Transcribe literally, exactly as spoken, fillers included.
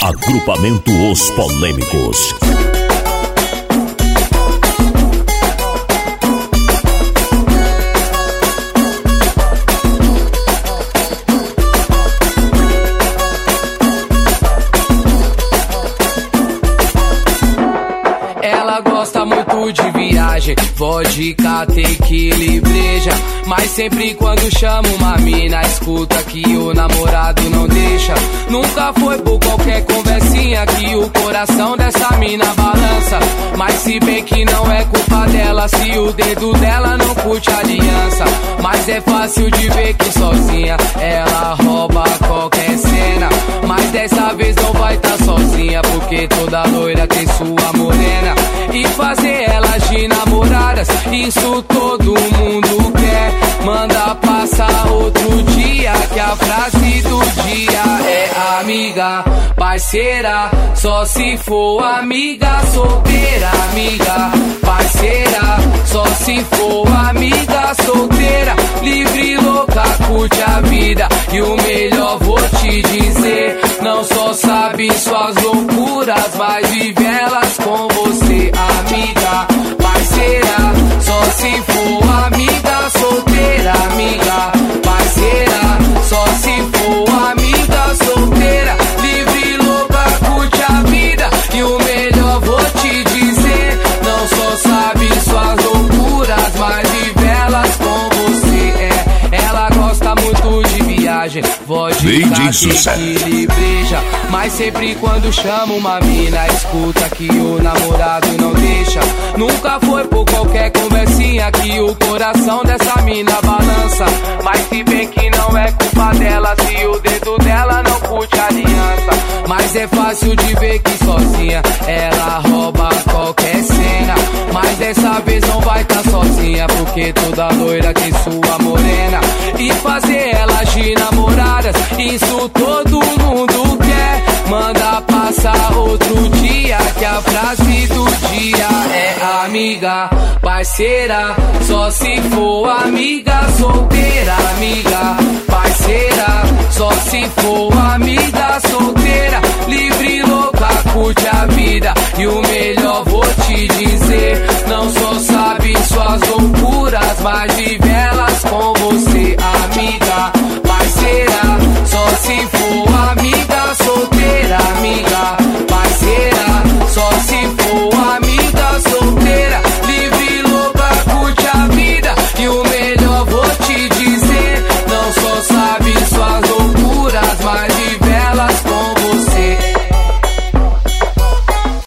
Agrupamento Os Polêmicos. Ela gosta muito de viagem, vodka, tequila e breja. Mas sempre quando chama uma mina, escuta que o namorado não deixa. Nunca foi por qualquer conversinha que o coração dessa mina balança. Mas se bem que não é culpa dela, se o dedo dela não curte a aliança. Mas é fácil de ver que sozinha ela rouba qualquer cena. Mas dessa vez não vai tá sozinha, porque toda loira tem sua morena. E fazer elas de namoradas, isso todo mundo quer. Manda passar outro dia, que a frase do dia é amiga, parceira, só se for amiga solteira. Amiga, parceira, só se for amiga solteira. Livre, louca, curte a vida. E o melhor vou te dizer, não só sabe suas loucuras, mas vive elas com você. Amiga, parceira, só se for amiga solteira. Amiga, parceira, só se for amiga solteira. Livre, louca, curte a vida. E o melhor vou te dizer, não só sabe suas loucuras, mas vive elas com você. É, ela gosta muito de viagem, vodka, tequila e breja. Mas sempre quando chama uma mina, escuta que o namorado não deixa. Nunca foi por qualquer conversinha que o coração dessa mina balança. Mas se bem que não é culpa dela, se o dedo dela não curte a aliança. Mas é fácil de ver que sozinha ela rouba qualquer cena. Mas dessa vez não vai tá sozinha, porque toda loira tem sua morena. E fazer elas de namoradas, isso todo mundo quer. Manda passar outro dia, que a frase do dia é amiga, parceira, só se for amiga solteira. Amiga, parceira, só se for amiga solteira. Livre, louca, curte a vida. E o melhor vou te dizer, não só sabe suas loucuras, mas vive elas com